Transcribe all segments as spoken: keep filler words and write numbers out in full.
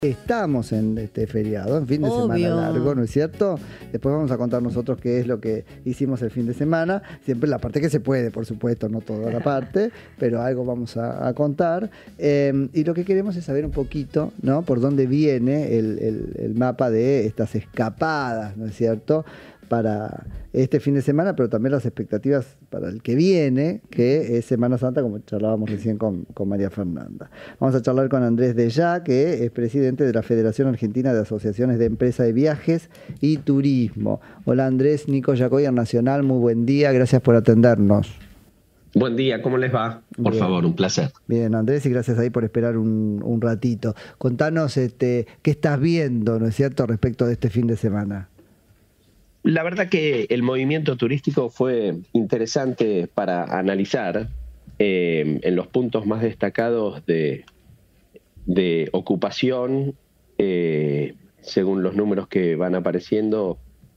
Estamos en este feriado, en fin de Obvio. semana largo, ¿no es cierto? Después vamos a contar nosotros qué es lo que hicimos el fin de semana. Siempre la parte que se puede, por supuesto, no toda la parte, pero algo vamos a, a contar. Eh, y lo que queremos es saber un poquito, ¿no? Por dónde viene el, el, el mapa de estas escapadas, ¿no es cierto? Para este fin de semana, pero también las expectativas para el que viene, que es Semana Santa, como charlábamos recién con, con María Fernanda. Vamos a charlar con Andrés Dellá, que es presidente de la Federación Argentina de Asociaciones de Empresas de Viajes y Turismo. Hola Andrés, Nico Yacoyer Nacional, muy buen día, gracias por atendernos. Buen día, ¿cómo les va? Por Bien. favor, un placer. Bien, Andrés, y gracias ahí por esperar un, un ratito. Contanos este, qué estás viendo, ¿no es cierto?, respecto de este fin de semana. La verdad que el movimiento turístico fue interesante para analizar eh, en los puntos más destacados de, de ocupación, eh, según los números que van apareciendo,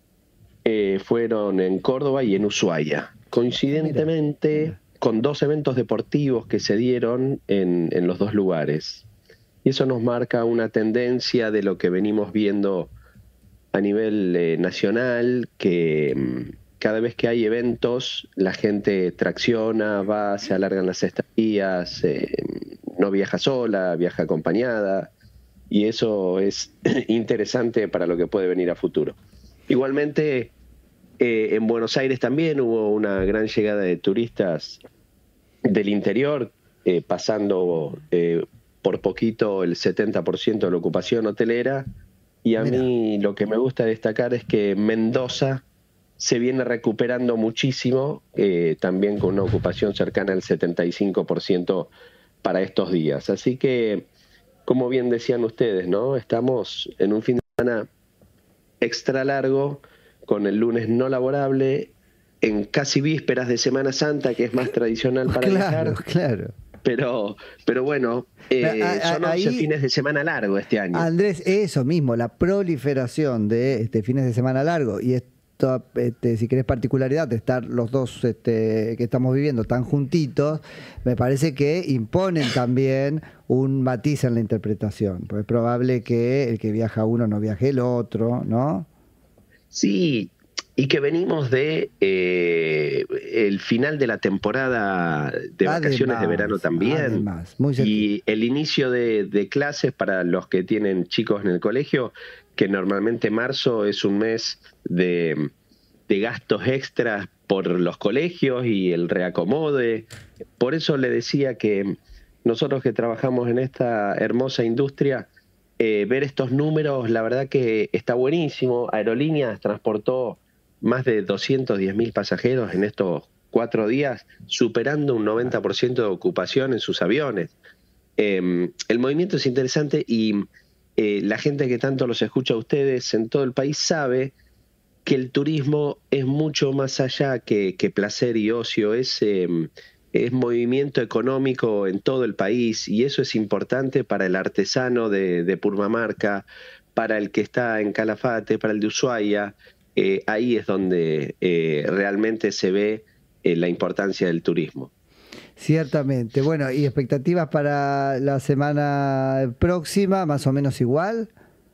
eh, fueron en Córdoba y en Ushuaia. Coincidentemente, mira, mira. con dos eventos deportivos que se dieron en, en los dos lugares. Y eso nos marca una tendencia de lo que venimos viendo a nivel eh, nacional, que mmm, cada vez que hay eventos la gente tracciona, va, se alargan las estadías, eh, no viaja sola, viaja acompañada, y eso es interesante para lo que puede venir a futuro. Igualmente, eh, en Buenos Aires también hubo una gran llegada de turistas del interior, eh, pasando eh, por poquito el setenta por ciento de la ocupación hotelera. Y a Mira. mí lo que me gusta destacar es que Mendoza se viene recuperando muchísimo, eh, también con una ocupación cercana al setenta y cinco por ciento para estos días. Así que, como bien decían ustedes, ¿no? Estamos en un fin de semana extra largo, con el lunes no laborable, en casi vísperas de Semana Santa, que es más tradicional para claro, viajar. Claro, claro. Pero, pero bueno, eh, a, a, son once ahí, fines de semana largo este año. Andrés, eso mismo, la proliferación de este, fines de semana largo y esto, este, si querés particularidad de estar los dos este, que estamos viviendo tan juntitos, me parece que imponen también un matiz en la interpretación, porque es probable que el que viaja uno no viaje el otro, ¿no? Sí, y que venimos de eh, el final de la temporada de además, vacaciones de verano también. Además, muy y el inicio de, de clases para los que tienen chicos en el colegio, que normalmente marzo es un mes de, de gastos extras por los colegios y el reacomode. Por eso le decía que nosotros que trabajamos en esta hermosa industria, eh, ver estos números, la verdad que está buenísimo. Aerolíneas transportó más de doscientos diez mil pasajeros en estos cuatro días, superando un noventa por ciento de ocupación en sus aviones. Eh, el movimiento es interesante y eh, la gente que tanto los escucha a ustedes en todo el país sabe que el turismo es mucho más allá que, que placer y ocio, es, eh, es movimiento económico en todo el país, y eso es importante para el artesano de, de Purmamarca, para el que está en Calafate, para el de Ushuaia. Eh, ahí es donde eh, realmente se ve eh, la importancia del turismo. Ciertamente. Bueno, ¿y expectativas para la semana próxima, más o menos igual?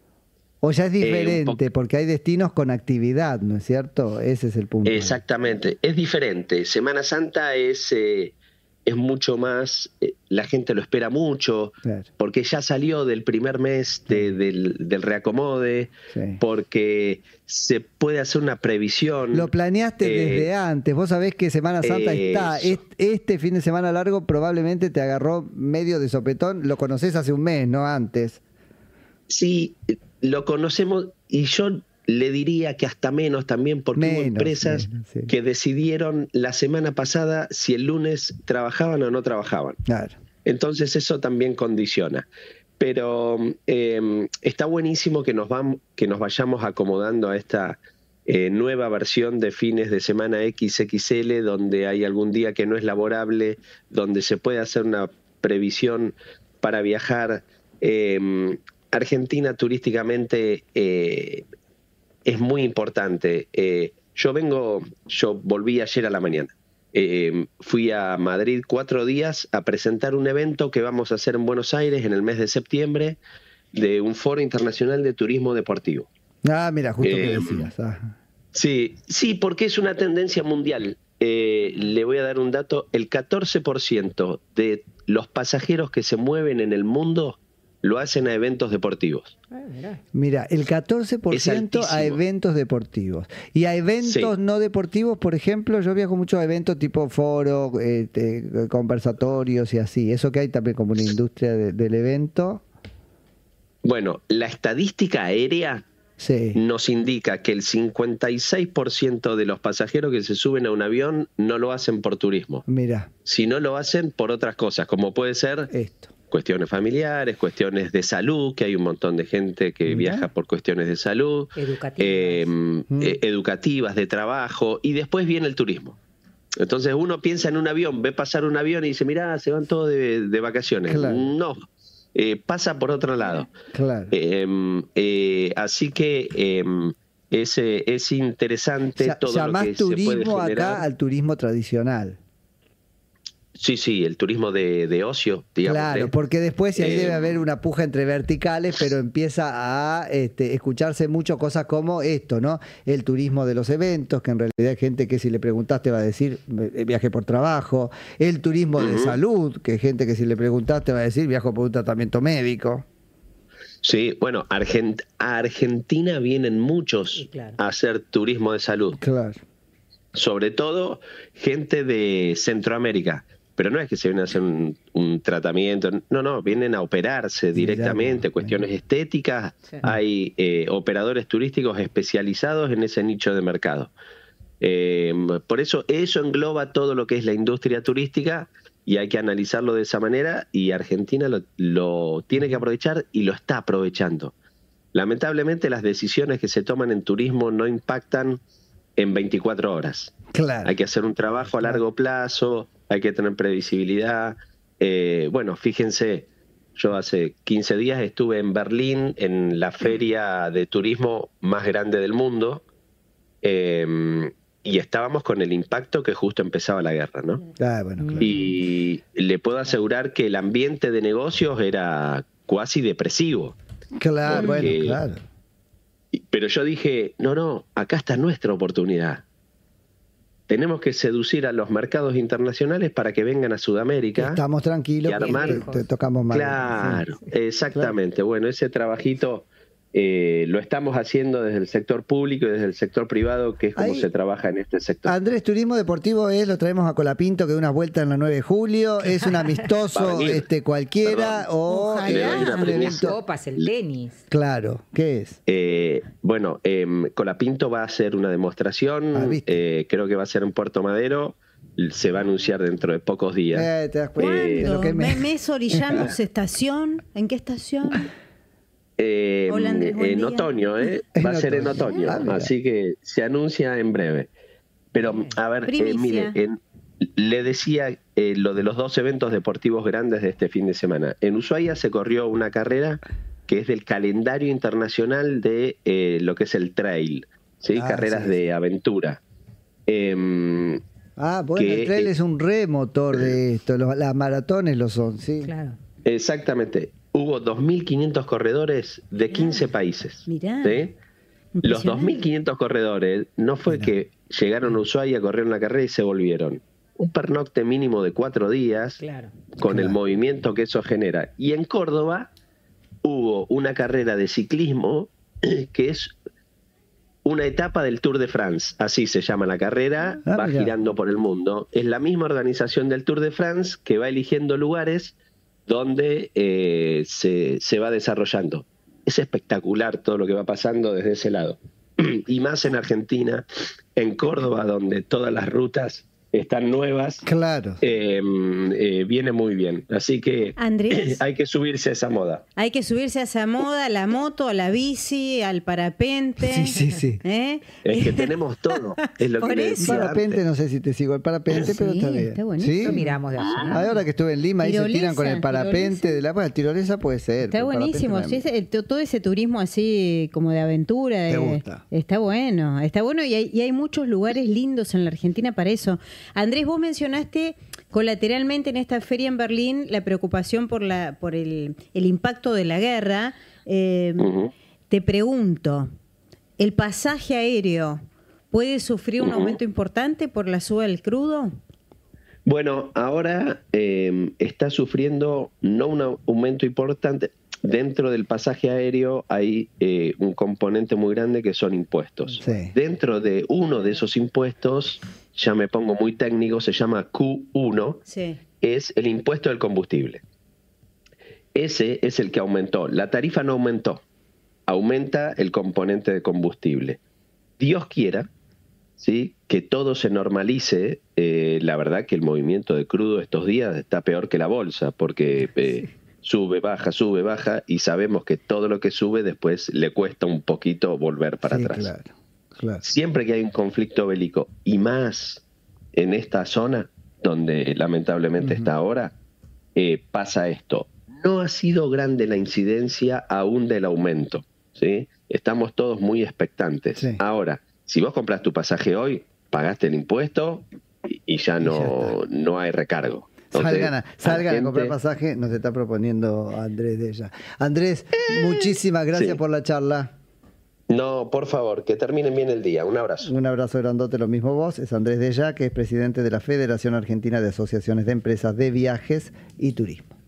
¿O ya es diferente? Eh, porque hay destinos con actividad, ¿no es cierto? Ese es el punto. Exactamente, es diferente. Semana Santa es... Eh, es mucho más, eh, la gente lo espera mucho, claro, porque ya salió del primer mes de, del, del reacomode, sí, porque se puede hacer una previsión. Lo planeaste eh, desde antes, vos sabés que Semana Santa eh, está, este, este fin de semana largo probablemente te agarró medio de sopetón, lo conocés hace un mes, no antes. Sí, lo conocemos y yo le diría que hasta menos también, porque menos, hubo empresas menos, sí, que decidieron la semana pasada si el lunes trabajaban o no trabajaban. Claro. Entonces eso también condiciona. Pero eh, está buenísimo que nos, vamos, que nos vayamos acomodando a esta eh, nueva versión de fines de semana equis equis ele, donde hay algún día que no es laborable, donde se puede hacer una previsión para viajar. Eh, Argentina turísticamente... Eh, es muy importante. Eh, yo vengo, yo volví ayer a la mañana. Eh, fui a Madrid cuatro días a presentar un evento que vamos a hacer en Buenos Aires en el mes de septiembre, de un foro internacional de turismo deportivo. Ah, mira, justo Eh, que decías. Ah. Sí, sí, porque es una tendencia mundial. Eh, le voy a dar un dato. El catorce por ciento de los pasajeros que se mueven en el mundo lo hacen a eventos deportivos. Ah, mirá. Mira, el catorce por ciento Es a altísimo. eventos deportivos. Y a eventos Sí. no deportivos, por ejemplo, yo viajo mucho a eventos tipo foro, este, conversatorios y así. Eso que hay también como una industria de- del evento. Bueno, la estadística aérea Sí. nos indica que el cincuenta y seis por ciento de los pasajeros que se suben a un avión no lo hacen por turismo, Mira, sino lo hacen por otras cosas, como puede ser esto. cuestiones familiares, cuestiones de salud, que hay un montón de gente que Mirá. viaja por cuestiones de salud, Educativas. eh, Mm. eh, educativas, de trabajo, y después viene el turismo. Entonces uno piensa en un avión, ve pasar un avión y dice, mirá, se van todos de, de vacaciones. Claro. No, eh, pasa por otro lado. Claro. Eh, eh, así que eh, es, eh, es interesante Ya- todo lo llamás que se puede turismo generar. acá al turismo tradicional. Sí, sí, el turismo de, de ocio, digamos. Claro, de- porque después sí, ahí eh, debe haber una puja entre verticales, pero empieza a este, escucharse mucho cosas como esto, ¿no? El turismo de los eventos, que en realidad hay gente que si le preguntaste va a decir eh, viaje por trabajo. El turismo de Ujú. salud, que hay gente que si le preguntaste va a decir viajo por un tratamiento médico. Sí, bueno, Argent- a Argentina vienen muchos Sí, claro. a hacer turismo de salud, Claro. sobre todo gente de Centroamérica. Pero no es que se vienen a hacer un, un tratamiento, no, no, vienen a operarse directamente, vos, cuestiones estéticas. Sí. Hay eh, operadores turísticos especializados en ese nicho de mercado. Eh, por eso eso engloba todo lo que es la industria turística y hay que analizarlo de esa manera y Argentina lo, lo tiene que aprovechar y lo está aprovechando. Lamentablemente las decisiones que se toman en turismo no impactan en veinticuatro horas. Claro. Hay que hacer un trabajo a largo plazo, hay que tener previsibilidad. Eh, bueno, fíjense, yo hace quince días estuve en Berlín en la feria de turismo más grande del mundo eh, y estábamos con el impacto que justo empezaba la guerra, ¿no? Ah, bueno, claro. Y le puedo asegurar que el ambiente de negocios era cuasi depresivo. Claro, bueno, porque- claro. Y- Pero yo dije, no, no, acá está nuestra oportunidad. Tenemos que seducir a los mercados internacionales para que vengan a Sudamérica. Estamos tranquilos, y armar- te, te tocamos más. Claro, exactamente. Bueno, ese trabajito eh, lo estamos haciendo desde el sector público y desde el sector privado, que es como Ahí- se trabaja en este sector. Andrés, turismo deportivo es, lo traemos a Colapinto, que da unas vueltas en la nueve de julio, es un Va amistoso a venir. este cualquiera o Ojalá. eh, Le doy una un Las premisa. evento. copas, el tenis. Claro, ¿qué es? Eh, bueno, eh, Colapinto va a hacer una demostración, Ah, ¿viste? eh, creo que va a ser en Puerto Madero, se va a anunciar dentro de pocos días. Eh, ¿te das cuenta de ¿Cuándo? lo que me- ¿Me- ¿Mes Orillanos estación? ¿En qué estación? Eh, Hola, Andrés, buen en día. otoño, ¿eh? En Va a ser en otoño. otoño, Ah, mira. así que se anuncia en breve. Pero, a ver, eh, Primicia. mire, en- le decía eh, lo de los dos eventos deportivos grandes de este fin de semana. En Ushuaia se corrió una carrera que es del calendario internacional de eh, lo que es el trail, ¿sí? Ah, Carreras sí, de aventura. Em, Ah, bueno, que- el trail es un remotor de esto, los- las maratones lo son, sí. Claro. exactamente. Hubo dos mil quinientos corredores de quince países. Mirá. ¿sí? Los Impresionante. dos mil quinientos corredores no fue Mirá. que llegaron a Ushuaia, corrieron la carrera y se volvieron. Un pernocte mínimo de cuatro días Claro. con el Claro. movimiento que eso genera. Y en Córdoba hubo una carrera de ciclismo que es una etapa del Tour de France, así se llama la carrera, Ah, va mirá. girando por el mundo. Es la misma organización del Tour de France que va eligiendo lugares donde eh, se, se va desarrollando. Es espectacular todo lo que va pasando desde ese lado. Y más en Argentina, en Córdoba, donde todas las rutas están nuevas, Claro. eh, eh, viene muy bien. Así que Andrés. hay que subirse a esa moda. Hay que subirse a esa moda, a la moto, a la bici, al parapente. Sí, sí, sí. ¿Eh? Es que tenemos todo. Es lo Por que le eso. El decía parapente, antes. no sé si te sigo el parapente, Sí, pero está bien. está buenísimo. ¿Sí? Lo miramos de allá. Ahora que estuve en Lima, ahí se Tirolesa, tiran con el parapente tirolesa. de la bueno, tirolesa puede ser. Está pero el parapente buenísimo. no Sí, es- ese- el- todo ese turismo así como de aventura. Te de- gusta. Está bueno, está bueno y hay, y hay muchos lugares lindos en la Argentina para eso. Andrés, vos mencionaste colateralmente en esta feria en Berlín la preocupación por la por el, el impacto de la guerra. Eh, uh-huh. Te pregunto, ¿el pasaje aéreo puede sufrir un uh-huh. aumento importante por la suba del crudo? Bueno, ahora eh, está sufriendo no un aumento importante. Dentro del pasaje aéreo hay eh, un componente muy grande que son impuestos. Sí. Dentro de uno de esos impuestos, ya me pongo muy técnico, se llama Q uno, sí. es el impuesto del combustible. Ese es el que aumentó. La tarifa no aumentó, aumenta el componente de combustible. Dios quiera, ¿sí?, que todo se normalice. Eh, la verdad que el movimiento de crudo estos días está peor que la bolsa, porque... Eh, sí. Sube, baja, sube, baja, y sabemos que todo lo que sube después le cuesta un poquito volver para sí, atrás. Claro, claro. Siempre que hay un conflicto bélico, y más en esta zona, donde lamentablemente uh-huh. está ahora, eh, pasa esto. No ha sido grande la incidencia aún del aumento, ¿sí? Estamos todos muy expectantes. Sí. Ahora, si vos compras tu pasaje hoy, pagaste el impuesto y, y ya no, y ya no hay recargo. Entonces, salgan a, salgan gente... a comprar pasaje, nos está proponiendo Andrés Della. Andrés, eh, muchísimas gracias sí. por la charla. No, por favor, que terminen bien el día. Un abrazo. Un abrazo grandote, lo mismo vos. Es Andrés Della, que es presidente de la Federación Argentina de Asociaciones de Empresas de Viajes y Turismo.